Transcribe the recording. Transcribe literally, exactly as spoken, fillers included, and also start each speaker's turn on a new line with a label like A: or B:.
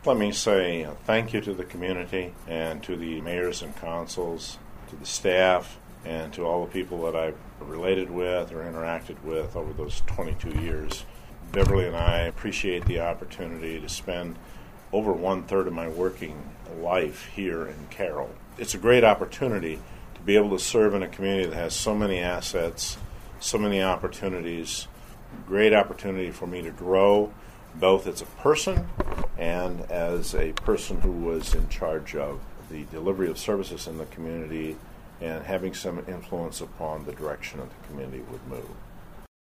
A: Let me say thank you to the community and to the mayors and councils, to the staff, and to all the people that I've related with or interacted with over those twenty-two years. Beverly and I appreciate the opportunity to spend over one-third of my working life here in Carroll. It's a great opportunity to be able to serve in a community that has so many assets, so many opportunities, great opportunity for me to grow, both as a person and as a person who was in charge of the delivery of services in the community and having some influence upon the direction that the community would move.